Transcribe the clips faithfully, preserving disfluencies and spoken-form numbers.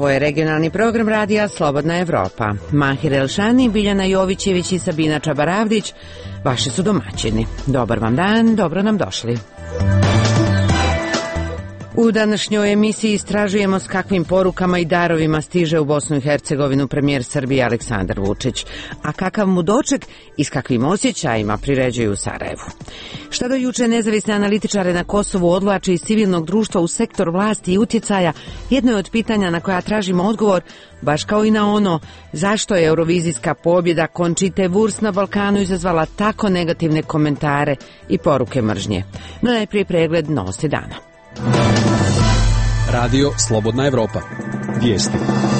Ovo je regionalni program radija Slobodna Evropa. Mahir Elšani, Biljana Jovićević i Sabina Čabaravdić vaši su domaćini. Dobar vam dan, dobro nam došli. U današnjoj emisiji istražujemo s kakvim porukama i darovima stiže u Bosnu i Hercegovinu premijer Srbije Aleksandar Vučić, a kakav mu doček i s kakvim osjećajima priređuju u Sarajevu. Šta do juče nezavisne analitičare na Kosovu odvlače iz civilnog društva u sektor vlasti i utjecaja, jedno je od pitanja na koja tražimo odgovor, baš kao i na ono zašto je eurovizijska pobjeda Končite Wurst na Balkanu izazvala tako negativne komentare i poruke mržnje. No najprije pregled novosti dana. Radio Slobodna Evropa. Vijesti.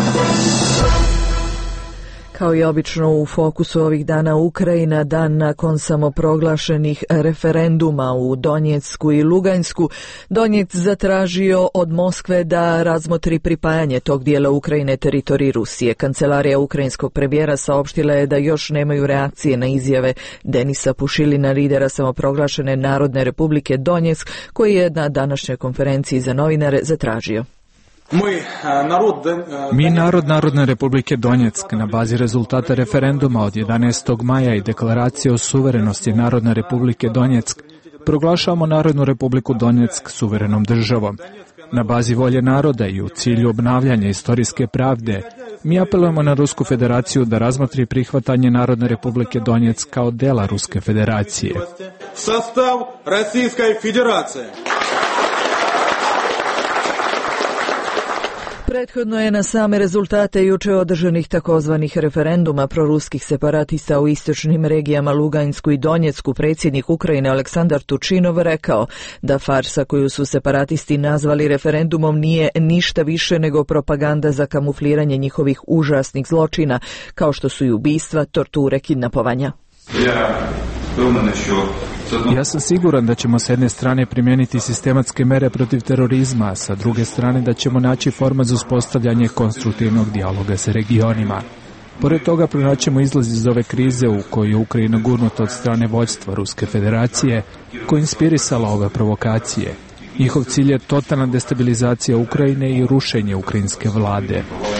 Kao i obično u fokusu ovih dana Ukrajina, dan nakon samoproglašenih referenduma u Donjecku i Luganjsku. Donjec zatražio od Moskve da razmotri pripajanje tog dijela Ukrajine teritoriji Rusije. Kancelarija ukrajinskog premijera saopštila je da još nemaju reakcije na izjave Denisa Pušilina, lidera samoproglašene Narodne republike Donjeck, koji je na današnjoj konferenciji za novinare zatražio. Mi, narod Narodne republike Donjeck, na bazi rezultata referenduma od jedanaestog maja i deklaracije o suverenosti Narodne republike Donjeck, proglašavamo Narodnu republiku Donjeck suverenom državom. Na bazi volje naroda i u cilju obnavljanja istorijske pravde, mi apelujemo na Rusku federaciju da razmotri prihvatanje Narodne republike Donjeck kao dela Ruske federacije. Sastav Rusijske federacije. Prethodno je na same rezultate juče održanih takozvanih referenduma proruskih separatista u istočnim regijama Luganjsku i Donjecku predsjednik Ukrajine Aleksandar Tučinov rekao da farsa koju su separatisti nazvali referendumom nije ništa više nego propaganda za kamufliranje njihovih užasnih zločina, kao što su i ubistva, torture, kidnapovanja. Ja sam siguran da ćemo s jedne strane primijeniti sistematske mere protiv terorizma, a sa druge strane da ćemo naći format za uspostavljanje konstruktivnog dijaloga sa regionima. Pored toga pronaćemo izlaz iz ove krize u kojoj je Ukrajina gurnuta od strane vođstva Ruske federacije, koja je inspirisala ove provokacije. Njihov cilj je totalna destabilizacija Ukrajine i rušenje ukrajinske vlade.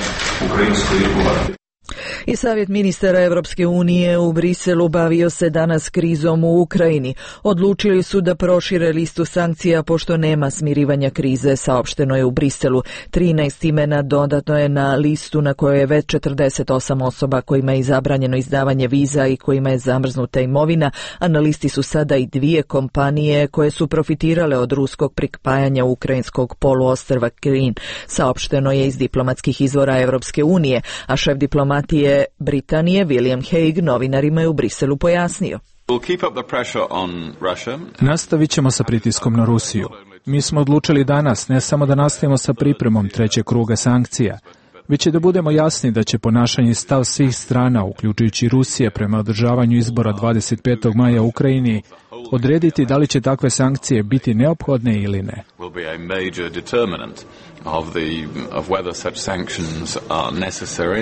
I Savjet ministara Evropske unije u Briselu bavio se danas krizom u Ukrajini. Odlučili su da prošire listu sankcija pošto nema smirivanja krize, saopšteno je u Briselu. trinaest imena dodatno je na listu na kojoj je već četrdeset osam osoba kojima je zabranjeno izdavanje viza i kojima je zamrznuta imovina, a na listi su sada i dvije kompanije koje su profitirale od ruskog pripajanja ukrajinskog poluostrva Krim. Saopšteno je iz diplomatskih izvora Evropske unije, a šef diplomatije Britanije William Hague novinarima je u Briselu pojasnio. Nastavit ćemo sa pritiskom na Rusiju. Mi smo odlučili danas ne samo da nastavimo sa pripremom trećeg kruga sankcija, već i da budemo jasni da će ponašanje i stav svih strana, uključujući Rusije, prema održavanju izbora dvadeset petog maja u Ukrajini, odrediti da li će takve sankcije biti neophodne ili ne. Of the, of whether such sanctions are necessary.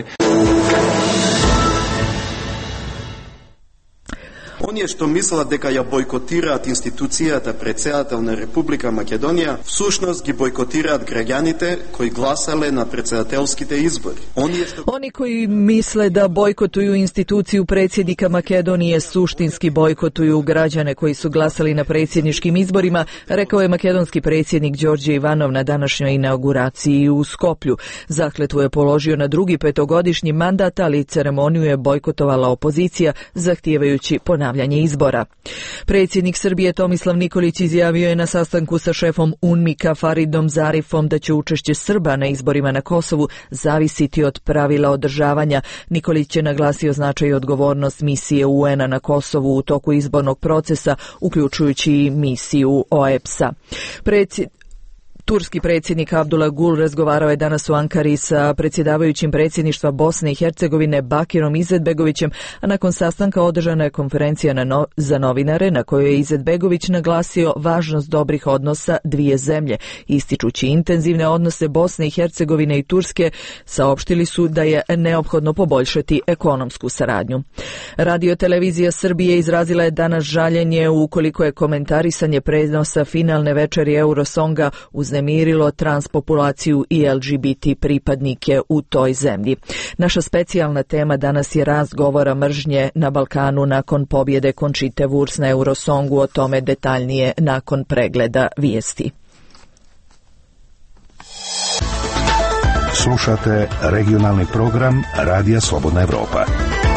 On je što mislila deka ja bojkotirat institucijata predsjedatelna Republika Makedonija, v sušnost gi bojkotirat građanite koji glasale na predsjedatelskite izbori. On je što... Oni koji misle da bojkotuju instituciju predsjednika Makedonije suštinski bojkotuju građane koji su glasali na predsjedničkim izborima, rekao je makedonski predsjednik Đorđe Ivanov na današnjoj inauguraciji u Skoplju. Zakletvu je položio na drugi petogodišnji mandat, ali ceremoniju je bojkotovala opozicija, zahtijevajući ponavljanje izbora. Predsjednik Srbije Tomislav Nikolić izjavio je na sastanku sa šefom UNMIK-a Faridom Zarifom da će učešće Srba na izborima na Kosovu zavisiti od pravila održavanja. Nikolić je naglasio značaj i odgovornost misije U N-a na Kosovu u toku izbornog procesa, uključujući i misiju O E P S-a. Predsjednik Turski predsjednik Abdullah Gul razgovarao je danas u Ankari sa predsjedavajućim predsjedništva Bosne i Hercegovine Bakirom Izetbegovićem, a nakon sastanka održana je konferencija na no, za novinare na kojoj je Izetbegović naglasio važnost dobrih odnosa dvije zemlje. Ističući intenzivne odnose Bosne i Hercegovine i Turske, saopštili su da je neophodno poboljšati ekonomsku saradnju. Radio-televizija Srbije izrazila je danas žaljenje ukoliko je komentarisanje prenosa finalne večeri Eurosonga uz uznemirilo transpopulaciju i L G B T pripadnike u toj zemlji. Naša specijalna tema danas je rast govora mržnje na Balkanu nakon pobjede Conchite Wurst na Eurosongu, o tome detaljnije nakon pregleda vijesti. Slušate regionalni program Radija Slobodna Evropa.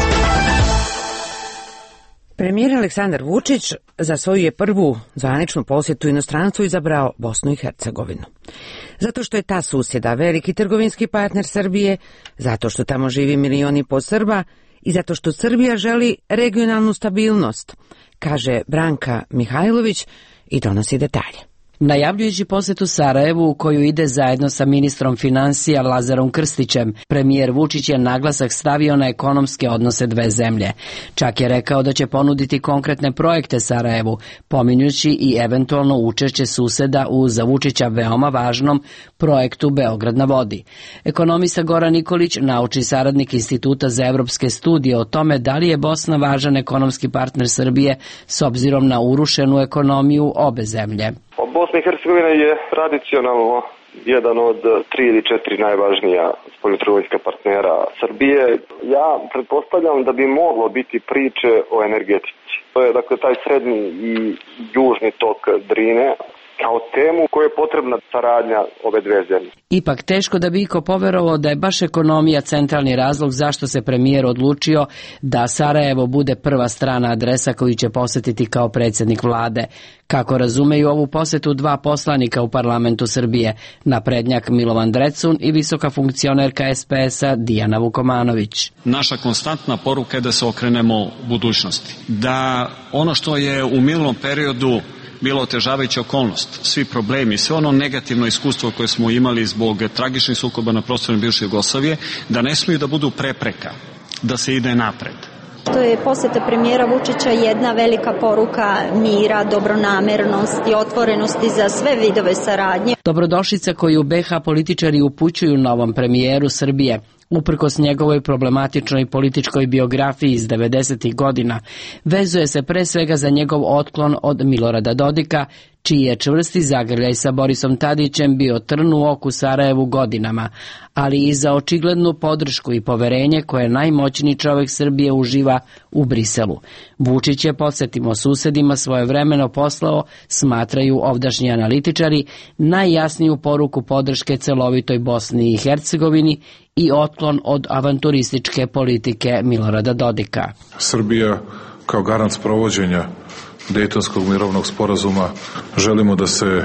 Premijer Aleksandar Vučić za svoju je prvu zvaničnu posjetu inostranstvu izabrao Bosnu i Hercegovinu. Zato što je ta susjeda veliki trgovinski partner Srbije, zato što tamo živi milion i po Srba i zato što Srbija želi regionalnu stabilnost, kaže Branka Mihajlović i donosi detalje. Najavljujući posjetu Sarajevu u koju ide zajedno sa ministrom financija Lazarom Krstićem, premijer Vučić je naglasak stavio na ekonomske odnose dve zemlje. Čak je rekao da će ponuditi konkretne projekte Sarajevu, pominjući i eventualno učešće suseda u za Vučića veoma važnom projektu Beograd na vodi. Ekonomista Goran Nikolić, naučni saradnik Instituta za evropske studije, o tome da li je Bosna važan ekonomski partner Srbije s obzirom na urušenu ekonomiju obe zemlje. Bosna i Hercegovina je tradicionalno jedan od tri ili četiri najvažnija spoljnotrgovinska partnera Srbije. Ja pretpostavljam da bi moglo biti priče o energetici. To je dakle taj srednji i južni tok Drine kao temu koja je potrebna saradnja ove dve zemlje. Ipak teško da bi iko poverovao da je baš ekonomija centralni razlog zašto se premijer odlučio da Sarajevo bude prva strana adresa koju će posjetiti kao predsjednik vlade. Kako razumeju ovu posjetu dva poslanika u parlamentu Srbije, naprednjak Milovan Drecun i visoka funkcionerka S P S-a Dijana Vukomanović. Naša konstantna poruka je da se okrenemo budućnosti. Da ono što je u minulom periodu bilo otežavajuća okolnost, svi problemi, sve ono negativno iskustvo koje smo imali zbog tragičnih sukoba na prostoru bivše Jugoslavije, da ne smiju da budu prepreka, da se ide napred. To je posjeta premijera Vučića jedna velika poruka mira, dobronamernosti, otvorenosti za sve vidove saradnje. Dobrodošlica koju B H političari upućuju novom premijeru Srbije, uprkos njegovoj problematičnoj političkoj biografiji iz devedesetih godina, vezuje se pre svega za njegov otklon od Milorada Dodika, čiji je čvrsti zagrljaj sa Borisom Tadićem bio trn u oku Sarajevu godinama, ali i za očiglednu podršku i poverenje koje najmoćniji čovjek Srbije uživa u Briselu. Vučić je, podsjetimo susedima, svojevremeno poslao, smatraju ovdašnji analitičari, najjasniju poruku podrške celovitoj Bosni i Hercegovini i otklon od avanturističke politike Milorada Dodika. Srbija kao garant sprovođenja Dejtonskog mirovnog sporazuma želimo da se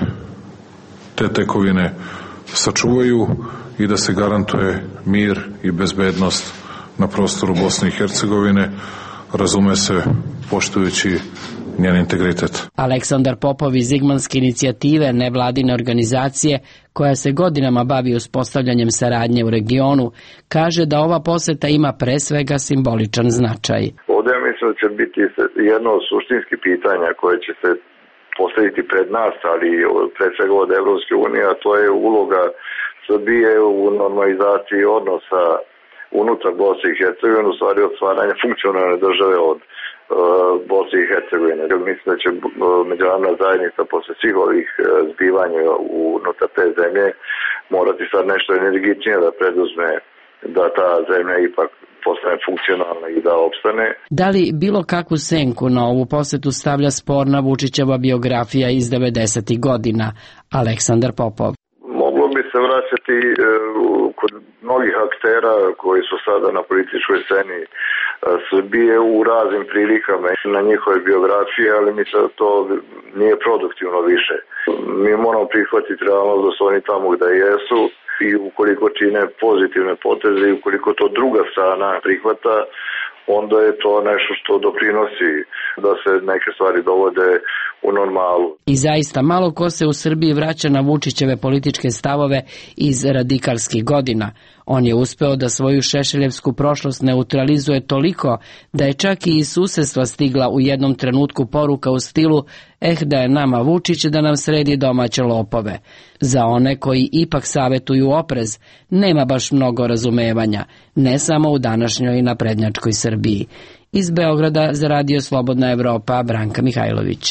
te tekovine sačuvaju i da se garantuje mir i bezbednost na prostoru Bosne i Hercegovine, razume se poštujući njen integritet. Aleksandar Popov iz Zigmanske inicijative, nevladine organizacije koja se godinama bavi uspostavljanjem saradnje u regionu, kaže da ova poseta ima pre svega simboličan značaj. Ovdje ja mislim da će biti jedno od suštinskih pitanja koje će se postaviti pred nas, ali pre svega od Evropske unije, a to je uloga Srbije u normalizaciji odnosa unutar Bosne i Hercegovine, u stvari od stvaranja funkcionalne države od Bosne i Hercegovine. Mislim da će međunarodna zajednica posle svih ovih zbivanja unutar te zemlje morati sad nešto energičnije da preduzme da ta zemlja ipak postane funkcionalna i da opstane. Da li bilo kakvu senku na ovu posjetu stavlja sporna Vučićeva biografija iz devedesetih godina? Aleksandar Popov. Moglo bi se vraćati kod mnogih aktera koji su sada na političkoj sceni Srbije u raznim prilikama na njihove biografije, ali mislim da to nije produktivno više. Mi moramo prihvatiti realnost da su oni tamo gde jesu i ukoliko čine pozitivne poteze i ukoliko to druga strana prihvata, onda je to nešto što doprinosi da se neke stvari dovode u normalu. I zaista malo ko se u Srbiji vraća na Vučićeve političke stavove iz radikalskih godina. On je uspeo da svoju šešeljevsku prošlost neutralizuje toliko da je čak i iz susedstva stigla u jednom trenutku poruka u stilu eh da je nama Vučić da nam sredi domaće lopove. Za one koji ipak savetuju oprez, nema baš mnogo razumevanja, ne samo u današnjoj naprednjačkoj Srbiji. Iz Beograda za Radio Slobodna Evropa, Branka Mihajlović.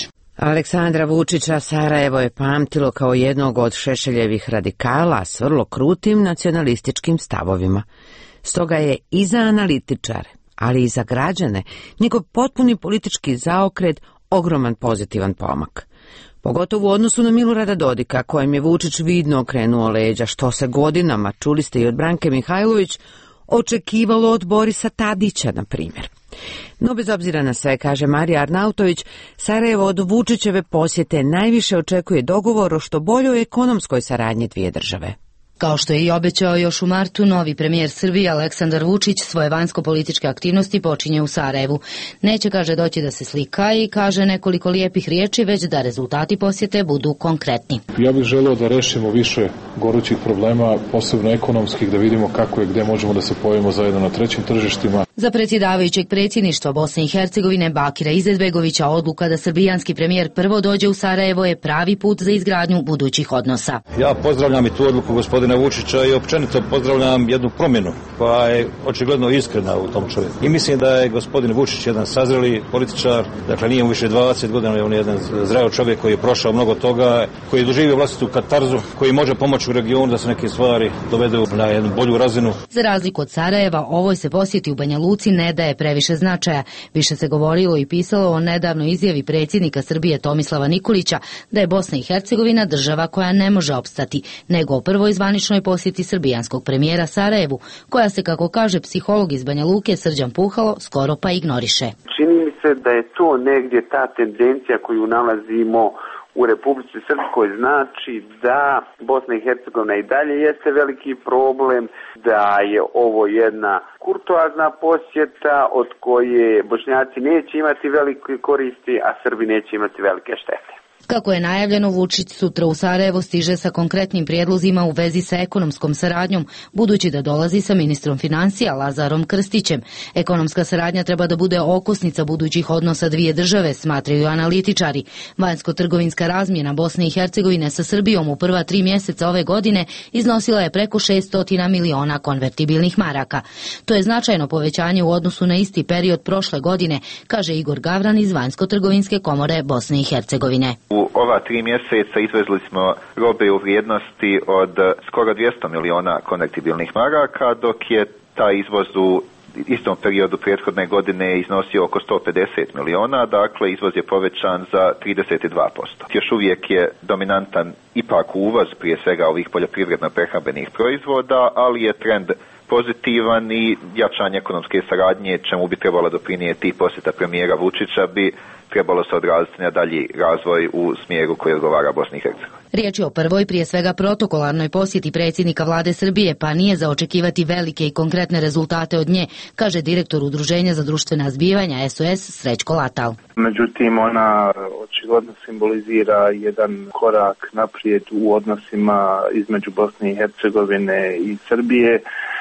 Aleksandra Vučića Sarajevo je pamtilo kao jednog od Šešeljevih radikala s vrlo krutim nacionalističkim stavovima. Stoga je i za analitičare, ali i za građane, njegov potpuni politički zaokret ogroman pozitivan pomak. Pogotovo u odnosu na Milorada Dodika, kojem je Vučić vidno okrenuo leđa, što se godinama, čuli ste i od Branke Mihajlović, očekivalo od Borisa Tadića, na primjer. No bez obzira na sve, kaže Marija Arnautović, Sarajevo od Vučićeve posjete najviše očekuje dogovor o što boljoj ekonomskoj saradnji dvije države. Kao što je i obećao još u martu, novi premijer Srbije Aleksandar Vučić svoje vanjsko-političke aktivnosti počinje u Sarajevu. Neće, kaže, doći da se slika i kaže nekoliko lijepih riječi, već da rezultati posjete budu konkretni. Ja bih želeo da rešimo više gorućih problema, posebno ekonomskih, da vidimo kako je, gde možemo da se pojavimo zajedno na trećim tržištima. Za predsjedavajućeg predsjedništva Bosne i Hercegovine Bakira Izetbegovića odluka da srbijanski premijer prvo dođe u Sarajevo je pravi put za izgradnju budućih odnosa. Ja pozdravljam i tu odluku gospodina Vučića i općenito pozdravljam jednu promjenu koja je očigledno iskrena u tom čovjeku. I mislim da je gospodin Vučić jedan sazreli političar, dakle nije mu više dvadeset godina, on je jedan zreo čovjek koji je prošao mnogo toga, koji je doživio vlastitu katarzu, koji može pomoći u regionu da se neke stvari dovedu na jednu bolju razinu. Za razliku od Sarajeva, ovoj se posjeti u Banja Luci ne daje previše značaja. Više se govorilo i pisalo o nedavnoj izjavi predsjednika Srbije Tomislava Nikolića da je Bosna i Hercegovina država koja ne može opstati, nego o prvoj zvaničnoj posjeti srbijanskog premijera Sarajevu, koja se, kako kaže psiholog iz Banja Luke Srđan Puhalo, skoro pa ignoriše. Čini mi se da je to negdje ta tendencija koju nalazimo u Republici Srpskoj, znači da Bosna i Hercegovina i dalje jeste veliki problem, da je ovo jedna kurtoazna posjeta od koje Bošnjaci neće imati velike koristi, a Srbi neće imati velike štete. Kako je najavljeno, Vučić sutra u Sarajevo stiže sa konkretnim prijedlozima u vezi sa ekonomskom saradnjom, budući da dolazi sa ministrom financija Lazarom Krstićem. Ekonomska saradnja treba da bude okosnica budućih odnosa dvije države, smatraju analitičari. Vanjsko-trgovinska razmjena Bosne i Hercegovine sa Srbijom u prva tri mjeseca ove godine iznosila je preko šesto miliona konvertibilnih maraka. To je značajno povećanje u odnosu na isti period prošle godine, kaže Igor Gavran iz Vanjsko-trgovinske komore Bosne i Hercegovine. U ova tri mjeseca izvezli smo robe u vrijednosti od skoro dvjesto miliona konvertibilnih maraka, dok je taj izvoz u istom periodu prethodne godine iznosio oko sto pedeset miliona, dakle izvoz je povećan za trideset dva posto. Još uvijek je dominantan ipak uvoz prije svega ovih poljoprivredno-prehrambenih proizvoda, ali je trend pozitivan i jačanje ekonomske saradnje, čemu bi trebalo doprinijeti posjeta premijera Vučića, bi trebalo se odraziti na dalji razvoj u smjeru koji odgovara Bosni i Hercegovini. Riječ je o prvoj, prije svega protokolarnoj posjeti predsjednika vlade Srbije, pa nije za očekivati velike i konkretne rezultate od nje, kaže direktor Udruženja za društvena zbivanja S O S Srećko Latal. Međutim, ona očigledno simbolizira jedan korak naprijed u odnosima između Bosne i Hercegovine i Srbije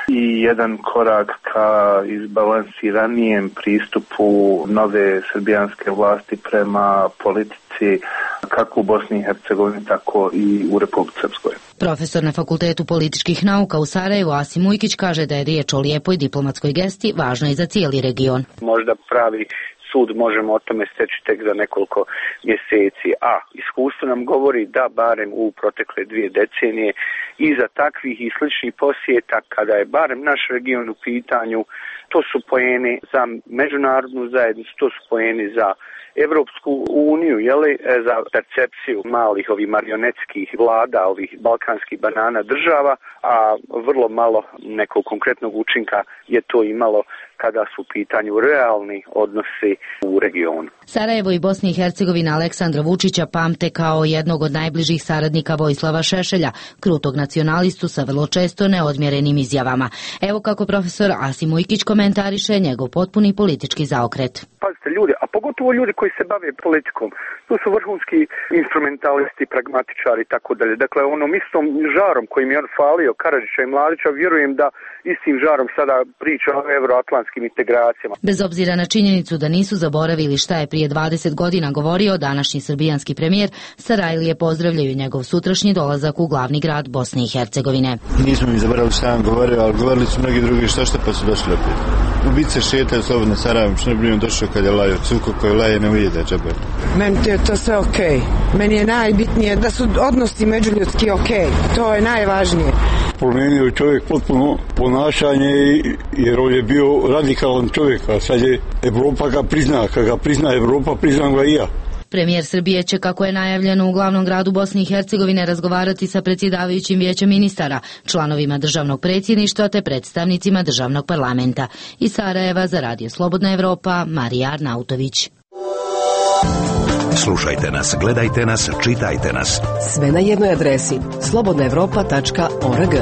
i jedan korak ka izbalansiranijem pristupu nove srbijanske vlasti prema politici kako u Bosni i Hercegovini, tako i u Republici Srpskoj. Profesor na Fakultetu političkih nauka u Sarajevu Asim Ujkić kaže da je riječ o lijepoj diplomatskoj gesti, važno i za cijeli region. Možda pravi sud možemo o tome steći tek za nekoliko mjeseci, a iskustvo nam govori da barem u protekle dvije decenije iza takvih i sličnih posjeta, kada je barem naš region u pitanju, to su poeni za međunarodnu zajednicu, to su poeni za Evropsku uniju, jeli, za percepciju malih ovih marionetskih vlada, ovih balkanskih banana država, a vrlo malo nekog konkretnog učinka je to imalo kada su u pitanju realni odnosi u regionu. Sarajevo i Bosna i Hercegovina Aleksandra Vučića pamte kao jednog od najbližih saradnika Vojislava Šešelja, krutog nacionalistu sa vrlo često neodmjerenim izjavama. Evo kako profesor Asim Ujkić komentariše njegov potpuni politički zaokret. Pazite ljudi, a pogotovo ljudi koji se bave politikom, to su vrhunski instrumentalisti, pragmatičari i tako dalje. Dakle, onom istom žarom kojim je on falio Karadžića i Mladića, vjerujem da istim žarom sada priča o euroatlantskim integracijama. Bez obzira na činjenicu da nisu zaboravili šta je prije dvadeset godina govorio današnji srbijanski premijer, Sarajlije pozdravljaju njegov sutrašnji dolazak u glavni grad Bosne i Hercegovine. Nismo mi zaboravili šta on govorio, ali govorili su mnogi drugi što što pa su došli opet. Ubice šetaju slobodno Sarajevom, što ne bi došao kad je lajao cuko koji laje ne ujede džabe. Meni je to sve okej. Okay. Meni je najbitnije da su odnosi međuljudski okej. Okay. To je najvažnije. Promijenio čovjek potpuno ponašanje jer on je bio radikalan čovjek, a sad je Evropa ga prizna, kad ga prizna Evropa, priznam ga i ja. Premijer Srbije će, kako je najavljeno u glavnom gradu Bosne i Hercegovine, razgovarati sa predsjedavajućim vijećem ministara, članovima državnog predsjedništva te predstavnicima državnog parlamenta. Iz Sarajeva za Radio Slobodna Evropa, Marija Arnautović. Slušajte nas, gledajte nas, čitajte nas. Sve na jednoj adresi slobodna evropa tačka org.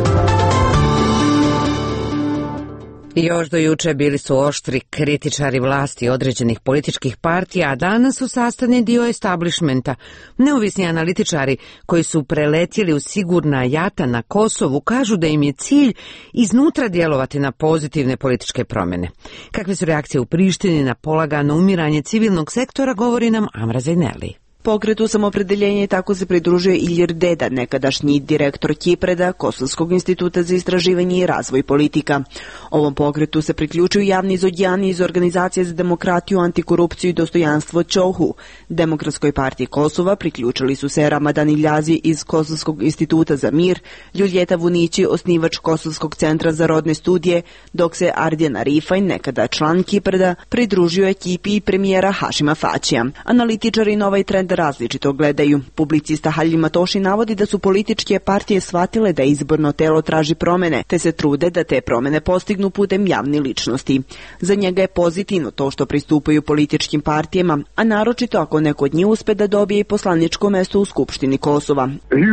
Još do juče bili su oštri kritičari vlasti određenih političkih partija, a danas su sastavni dio establishmenta. Neovisni analitičari koji su preletjeli u sigurna jata na Kosovu kažu da im je cilj iznutra djelovati na pozitivne političke promjene. Kakve su reakcije u Prištini na polagano umiranje civilnog sektora, govori nam Amra Zajneli. Pokretu Samoopredjeljenje tako se pridružio Ilir Deda, nekadašnji direktor Kipreda, Kosovskog instituta za istraživanje i razvoj politika. Ovom pokretu se priključuju javni izodjani iz Organizacije za demokratiju, antikorupciju i dostojanstvo Čohu. Demokratskoj partiji Kosova priključili su se Ramadan Iljazi iz Kosovskog instituta za mir, Ljuljeta Vunići, osnivač Kosovskog centra za rodne studije, dok se Ardjan Arifaj, nekada član Kipreda, pridružio ekipi premijera Hašima Faćija. Analitičari na ovaj trend različito gledaju. Publicista Halil Matoši navodi da su političke partije shvatile da izborno telo traži promjene, te se trude da te promjene postignu putem javne ličnosti. Za njega je pozitivno to što pristupaju političkim partijama, a naročito ako neko od njih uspe da dobije i poslaničko mesto u Skupštini Kosova.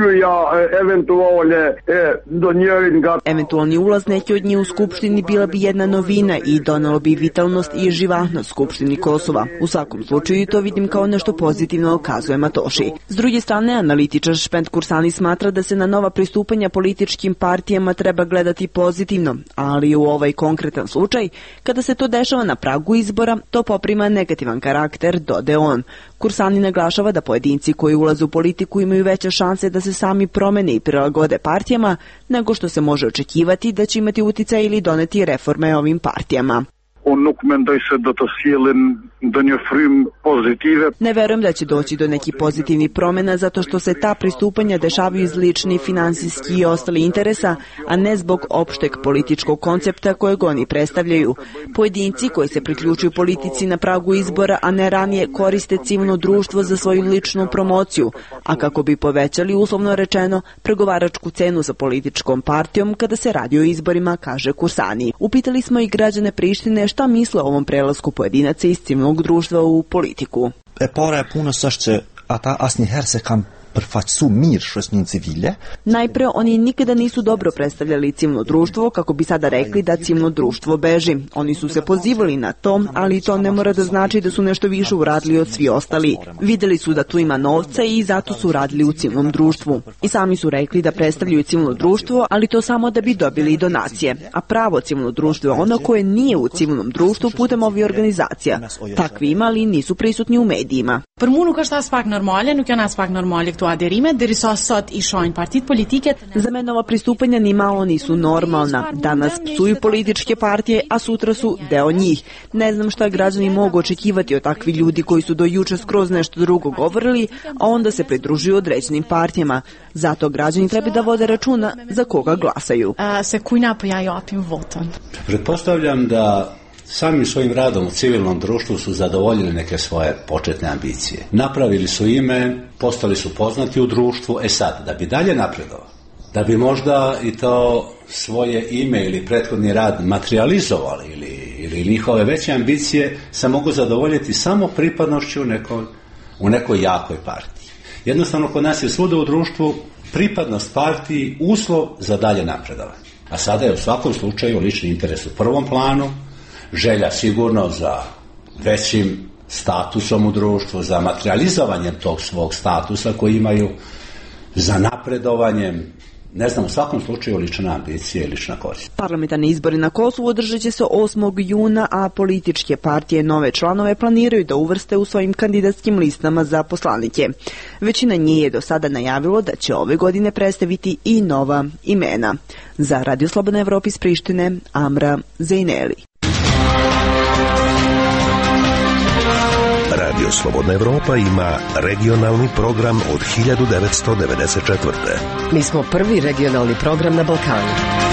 Eventualni ulaz neki od njih u Skupštini bila bi jedna novina i donalo bi vitalnost i živahnost Skupštini Kosova. U svakom slučaju to vidim kao nešto pozitivno, kazuje Matoši. S druge strane, analitičar Špend Kursani smatra da se na nova pristupanja političkim partijama treba gledati pozitivno, ali u ovaj konkretan slučaj, kada se to dešava na pragu izbora, to poprima negativan karakter, dode on. Kursani naglašava da pojedinci koji ulaze u politiku imaju veće šanse da se sami promene i prilagode partijama, nego što se može očekivati da će imati uticaj ili doneti reforme ovim partijama. Ne verujem da će doći do nekih pozitivnih promjena zato što se ta pristupanja dešavaju iz ličnih, finansijskih i ostali interesa, a ne zbog opšteg političkog koncepta kojeg oni predstavljaju. Pojedinci koji se priključuju politici na pragu izbora, a ne ranije, koriste civilno društvo za svoju ličnu promociju, a kako bi povećali, uslovno rečeno, pregovaračku cenu za političkom partijom kada se radi o izborima, kaže Kursani. Upitali smo i građane Prištine šta misle o ovom prelasku pojedinaca iz civilnog društva u politiku. E para je puno sašće, a ta asnjëherë kam përfaqësu mirë shoqërinë civile. Najpre, oni nikada nisu dobro predstavljali civilno društvo, kako bi sada rekli da civilno društvo beži. Oni su se pozivali na to, ali to ne mora da znači da su nešto više uradili od svi ostali. Videli su da tu ima novca i zato su radili u civilnom društvu. I sami su rekli da predstavljaju civilno društvo, ali to samo da bi dobili donacije. A pravo civilno društvo je ono koje nije u civilnom društvu putem ovih organizacija. Takvi ima, ali nisu prisutni u medijima. Për mu nuk është as pak normale, nuk janë as pak normale këto aderime, derisa sot i shohin partit politike. Za mene ova pristupanja ni malo nisu normalna. Danas psuju političke partije, a sutra su deo njih. Ne znam šta građani mogu očekivati od takvi ljudi koji su do juče skroz nešto drugo govorili, a onda se pridružuju određenim partijama. Zato građani treba da vode računa za koga glasaju. Se kujna pojaju opim votom. Pretpostavljam da samim svojim radom u civilnom društvu su zadovoljili neke svoje početne ambicije. Napravili su ime, postali su poznati u društvu, e sad, da bi dalje napredovao, da bi možda i to svoje ime ili prethodni rad materializovali ili, ili njihove veće ambicije se mogu zadovoljiti samo pripadnošću u nekoj, u nekoj jakoj partiji. Jednostavno, kod nas je svuda u društvu pripadnost partiji uslov za dalje napredovanje. A sada je u svakom slučaju lični interes u prvom planu, želja sigurno za većim statusom u društvu, za materializovanjem tog svog statusa koji imaju, za napredovanjem, ne znam, u svakom slučaju lična ambicija i lična korist. Parlamentarni izbori na Kosovu održat će se osmog juna, a političke partije nove članove planiraju da uvrste u svojim kandidatskim listama za poslanike. Većina njih je do sada najavilo da će ove godine predstaviti i nova imena. Za Radio Slobodna Evropa iz Prištine, Amra Zajneli. Radio Slobodna Evropa ima regionalni program od hiljadu devetsto devedeset četvrte. Mi smo prvi regionalni program na Balkanu.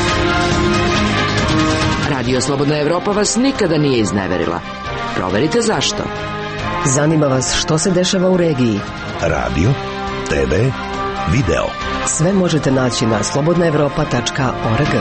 Radio Slobodna Evropa vas nikada nije izneverila. Proverite zašto. Zanima vas što se dešava u regiji. Radio, te ve, video. Sve možete naći na slobodna evropa tačka org.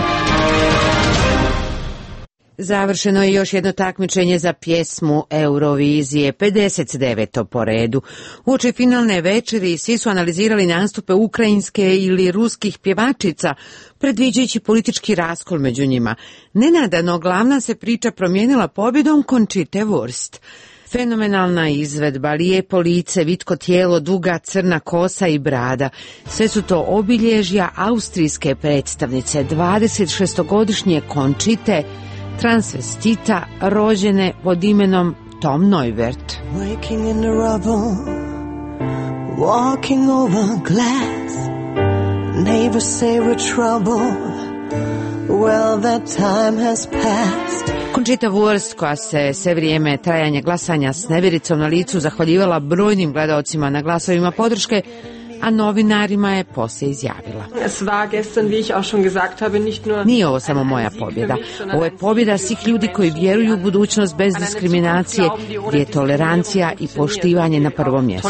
Završeno je još jedno takmičenje za pjesmu Eurovizije, pedeset deveto po redu. Uoči finalne večeri svi su analizirali nastupe ukrajinske ili ruskih pjevačica, predviđajući politički raskol među njima. Nenadano glavna se priča promijenila pobjedom Conchite Wurst. Fenomenalna izvedba, lijepo lice, vitko tijelo, duga crna kosa i brada. Sve su to obilježja austrijske predstavnice, dvadesetšestogodišnje Conchite, transvestita, rođene pod imenom Tom Neuvert. Waking in the rubble, walking over glass. Neighbors say we're trouble. Well, that time has passed. Conchita Wurst, koja se sve vrijeme trajanja glasanja s nevjericom na licu zahvaljivala brojnim gledaocima na glasovima podrške, a novinarima je poslije izjavila: nije ovo samo moja pobjeda, ovo je pobjeda svih ljudi koji vjeruju u budućnost bez diskriminacije, gdje je tolerancija i poštivanje na prvom mjestu.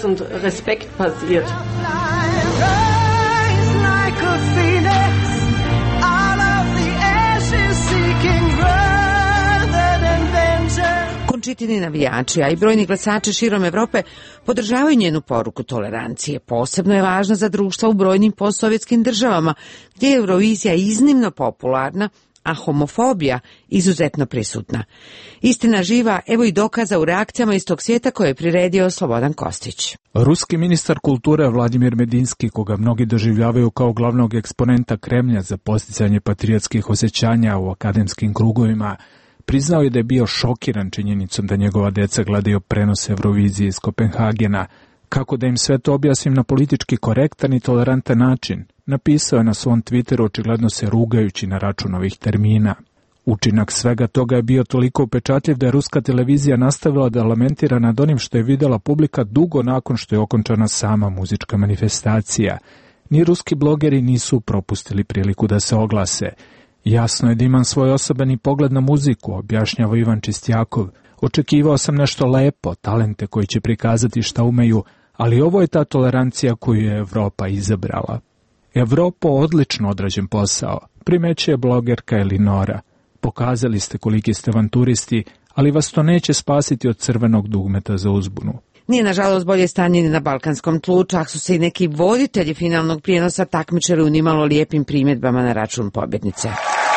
Conchitini navijači, a i brojni glasači širom Evrope podržavaju njenu poruku tolerancije. Posebno je važna za društva u brojnim postsovjetskim državama, gdje je Eurovizija iznimno popularna, a homofobija izuzetno prisutna. Istina živa, evo i dokaza u reakcijama iz tog svijeta koje je priredio Slobodan Kostić. Ruski ministar kulture Vladimir Medinski, koga mnogi doživljavaju kao glavnog eksponenta Kremlja za posticanje patriotskih osjećanja u akademskim krugovima, priznao je da je bio šokiran činjenicom da njegova deca gledaju prenos Eurovizije iz Kopenhagena. Kako da im sve to objasnim na politički korektan i tolerantan način, napisao je na svom Twitteru, očigledno se rugajući na račun ovih termina. Učinak svega toga je bio toliko upečatljiv da je ruska televizija nastavila da lamentira nad onim što je videla publika dugo nakon što je okončana sama muzička manifestacija. Ni ruski blogeri nisu propustili priliku da se oglase. Jasno je da imam svoj osobeni pogled na muziku, objašnjava Ivan Čistjakov. Očekivao sam nešto lepo, talente koji će prikazati šta umeju, ali ovo je ta tolerancija koju je Evropa izabrala. Evropo, odlično odrađen posao, primećuje blogerka Elinora. Pokazali ste koliki ste avanturisti, ali vas to neće spasiti od crvenog dugmeta za uzbunu. Nije nažalost bolje stanje ni na balkanskom tlu, čak su se i neki voditelji finalnog prijenosa takmičili u nimalo lijepim primjedbama na račun pobjednice.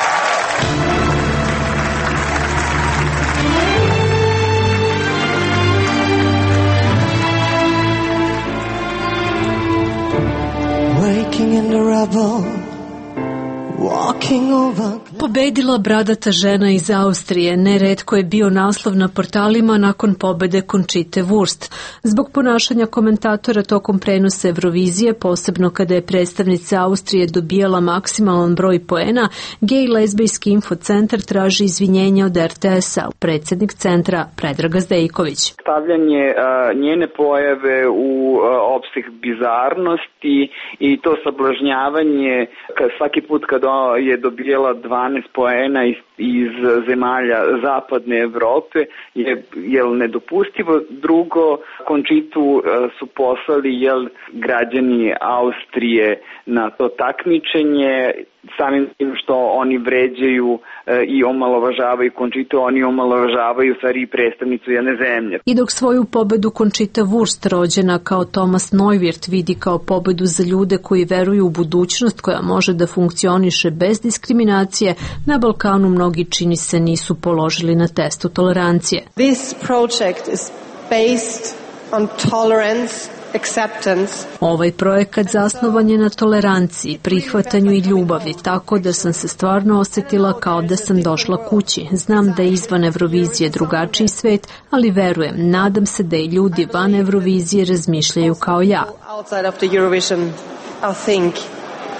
Waking in the rubble, walking over. Pobedila bradata žena iz Austrije, neretko je bio naslov na portalima nakon pobede Conchite Wurst. Zbog ponašanja komentatora tokom prenosa Eurovizije, posebno kada je predstavnica Austrije dobijala maksimalan broj poena, Gej lezbijski infocentar traži izvinjenje od er te es-a. Predsjednik centra Predrag Zdejković. Stavljanje a, njene pojave u a, opseg bizarnosti i to sablažnjavanje svaki put kada je dobijala dvanaest poena iz, iz zemalja zapadne Evrope je, je nedopustivo. Drugo, Conchitu su poslali jel, građani Austrije na to takmičenje, samim tim što oni vređaju e, i omalovažavaju Conchitu, oni omalovažavaju stvari i predstavnicu jedne zemlje. I dok svoju pobedu Conchita Wurst, rođena kao Thomas Neuwirth, vidi kao pobedu za ljude koji veruju u budućnost koja može da funkcioniše bez diskriminacije, na Balkanu mnogi, čini se, nisu položili na testu tolerancije. This project is based on tolerance. Acceptance. Ovaj projekat zasnovan je na toleranciji, prihvatanju i ljubavi, tako da sam se stvarno osjetila kao da sam došla kući. Znam da je izvan Eurovizije drugačiji svet, ali verujem, nadam se da i ljudi van Eurovizije razmišljaju kao ja. Outside of the Eurovision, I think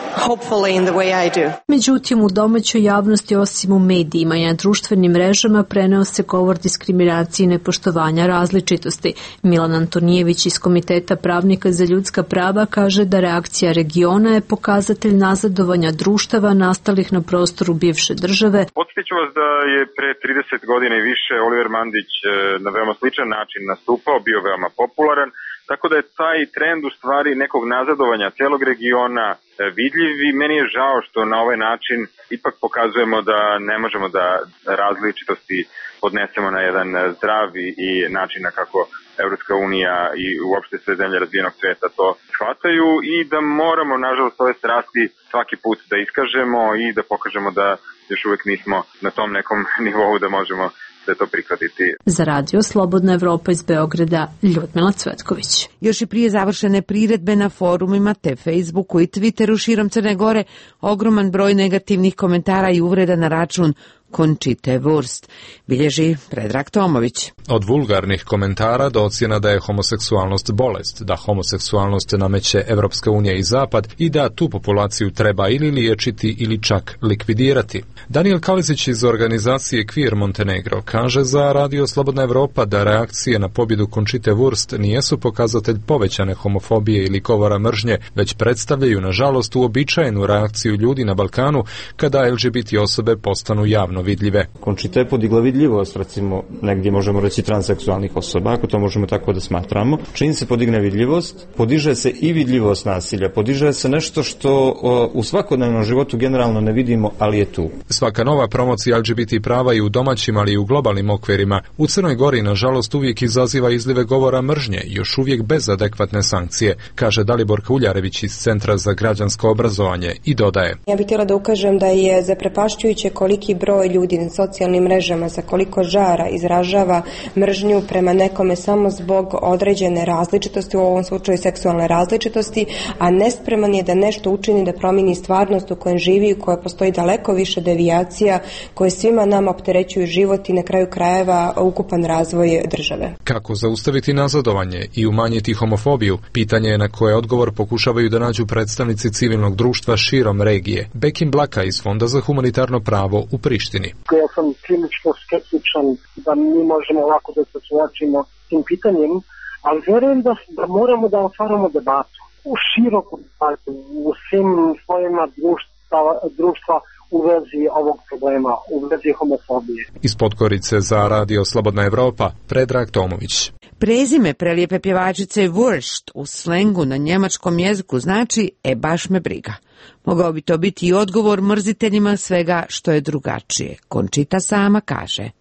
hopefully in the way I do. Međutim, u domaćoj javnosti, osim u medijima i na društvenim mrežama, preneo se govor diskriminacije i nepoštovanja različitosti. Milan Antonijević iz Komiteta pravnika za ljudska prava kaže da reakcija regiona je pokazatelj nazadovanja društava nastalih na prostoru bivše države. Podsjeću vas da je pre trideset godina i više Oliver Mandić na veoma sličan način nastupao, bio veoma popularan, tako da je taj trend u stvari nekog nazadovanja celog regiona vidljiv i meni je žao što na ovaj način ipak pokazujemo da ne možemo da različitosti podnesemo na jedan zdravi i način na kako Evropska unija i uopšte sve zemlje razvijenog sveta to shvataju i da moramo, nažalost, ove strasti svaki put da iskažemo i da pokažemo da još uvek nismo na tom nekom nivou da možemo da to prihvatiti. Za radio Slobodna Evropa iz Beograda, Ljudmila Cvetković. Još i prije završene priredbe na forumima te Facebooku i Twitteru širom Crne Gore, ogroman broj negativnih komentara i uvreda na račun Končite Wurst, bilježi Predrag Tomović. Od vulgarnih komentara do ocjena da je homoseksualnost bolest, da homoseksualnost nameće Evropska unija i Zapad i da tu populaciju treba ili liječiti ili čak likvidirati. Daniel Kalizić iz organizacije Queer Montenegro kaže za radio Slobodna Evropa da reakcije na pobjedu Končite Wurst nijesu pokazatelj povećane homofobije ili govora mržnje, već predstavljaju nažalost uobičajenu reakciju ljudi na Balkanu kada L G B T osobe postanu javno vidljive. Končita je podigla vidljivost, recimo, negdje možemo reći transseksualnih osoba, ako to možemo tako da smatramo. Čim se podigne vidljivost, podiže se i vidljivost nasilja, podiže se nešto što o, u svakodnevnom životu generalno ne vidimo, ali je tu. Svaka nova promocija L G B T prava i u domaćim, ali i u globalnim okvirima u Crnoj Gori, nažalost, uvijek izaziva izlive govora mržnje, još uvijek bez adekvatne sankcije, kaže Dalibor Kuljarević iz Centra za građansko obrazovanje i dodaje. Ja bih htjela da ukažem da je zaprepašćujuće koliki broj ljudi na socijalnim mrežama sa koliko žara izražava mržnju prema nekome samo zbog određene različitosti, u ovom slučaju seksualne različitosti, a nespreman je da nešto učini da promijeni stvarnost u kojem živi, u kojoj postoji daleko više devijacija koje svima nama opterećuju život i na kraju krajeva ukupan razvoj države. Kako zaustaviti nazadovanje i umanjiti homofobiju? Pitanje je na koje odgovor pokušavaju da nađu predstavnici civilnog društva širom regije. Bekim Blaka iz Fonda za humanitarno pravo u Prištini. Ja sam prilično skeptičan da mi možemo ovako da se suočimo s tim pitanjem, ali vjerujem da, da moramo da otvaramo debatu u široku debatu, u svim slojima društva, društva u vezi ovog problema, u vezi homofobije. Iz Podgorice za radio Slobodna Evropa, Predrag Tomović. Prezime prelijepe pjevačice Wurst u slengu na njemačkom jeziku znači e baš me briga. Mogao bi to biti i odgovor mrziteljima svega što je drugačije. Končita sama kaže.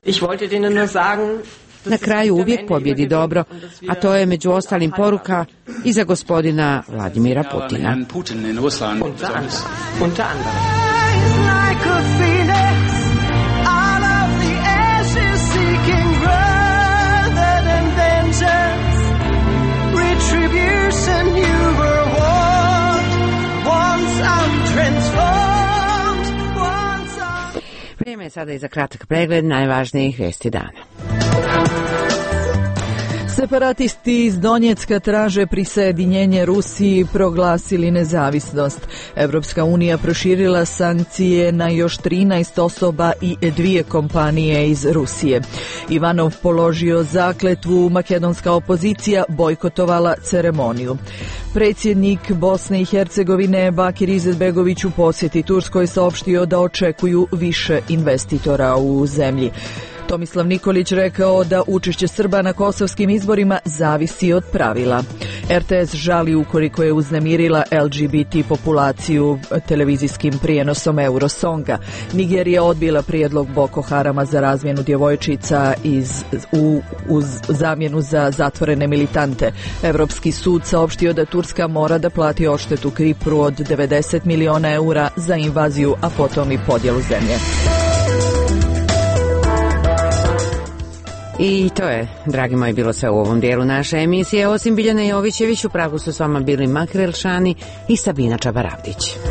Na kraju uvijek pobjedi dobro, a to je među ostalim poruka i za gospodina Vladimira Putina. Vrijeme je sada i za kratak pregled najvažnijih vijesti dana. Separatisti iz Donjecka traže prisjedinjenje Rusiji i proglasili nezavisnost. Evropska unija proširila sankcije na još trinaest osoba i dvije kompanije iz Rusije. Ivanov položio zakletvu, makedonska opozicija bojkotovala ceremoniju. Predsjednik Bosne i Hercegovine Bakir Izetbegović u posjeti Turskoj saopštio da očekuju više investitora u zemlji. Tomislav Nikolić rekao da učešće Srba na kosovskim izborima zavisi od pravila. R T S žali ukoliko je uznemirila L G B T populaciju televizijskim prijenosom Eurosonga. Nigerija odbila prijedlog Boko Harama za razmjenu djevojčica iz, u, uz zamjenu za zatvorene militante. Evropski sud saopštio da Turska mora da plati odštetu Kipru od devedeset miliona eura za invaziju, a potom i podjelu zemlje. I to je, dragi moji, bilo sve u ovom dijelu naše emisije. Osim Biljane Jovićević, u Pragu su s vama bili Makrel Šani i Sabina Čabaravdić.